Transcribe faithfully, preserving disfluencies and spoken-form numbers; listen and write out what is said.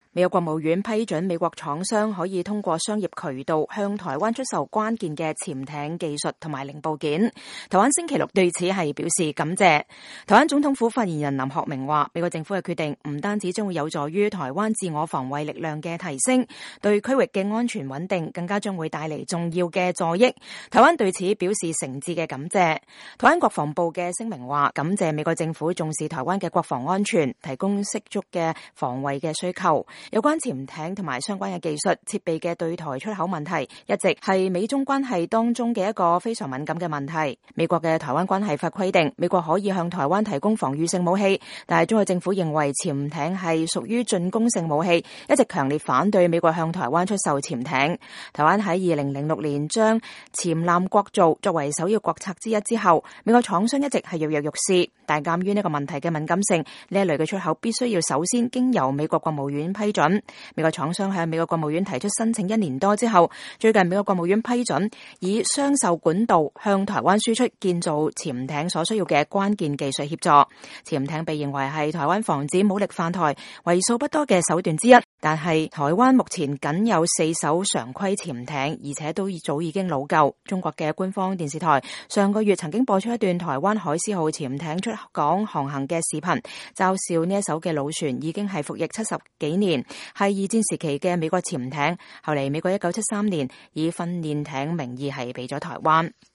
美國國務院批准美國廠商可以通過商業渠道向台灣出售關鍵嘅潛艇技術同埋零部件。台灣星期六對此係表示感謝。台灣總統府發言人林學明話，美國政府嘅決定唔單止將會有助於台灣自我防衛力量嘅提升，對區域嘅安全穩定更加將會帶嚟重要嘅助益。台灣對此表示誠摯嘅感謝。台灣國防部嘅聲明話，感謝美國政府重視台灣嘅國防安全，提供適足嘅防衛嘅需求。有關潛艇同埋相關嘅技術設備嘅對台出口問題，一直係美中關係當中嘅一個非常敏感嘅問題。美國嘅台灣關係法規定，美國可以向台灣提供防禦性武器，但係中國政府認為潛艇係屬於進攻性武器，一直強烈反對美國向台灣出售潛艇。台灣喺二零零六年將潛艦國造作為首要國策之一之後，美國廠商一直係躍躍欲試，但鑒於呢個問題嘅敏感性，呢一類嘅出口必須要首先經由美國國務院批准。美國廠商向美國國務院提出申請一年多之後，最近美國國務院批准以商售管道向台灣輸出建造潛艇所需要嘅關鍵技術協助。潛艇被認為係台灣防止武力犯台為數不多嘅手段之一，但係台灣目前僅有四艘常規潛艇，而且都早已經老舊。中國嘅官方電視台上個月曾經播出一段台灣海獅號潛艇出港航行嘅視頻，嘲笑呢一艘嘅老船已經係服役七十幾年，係二戰時期嘅美國潛艇。後嚟美國一九七三年以訓練艇名義係俾咗台灣。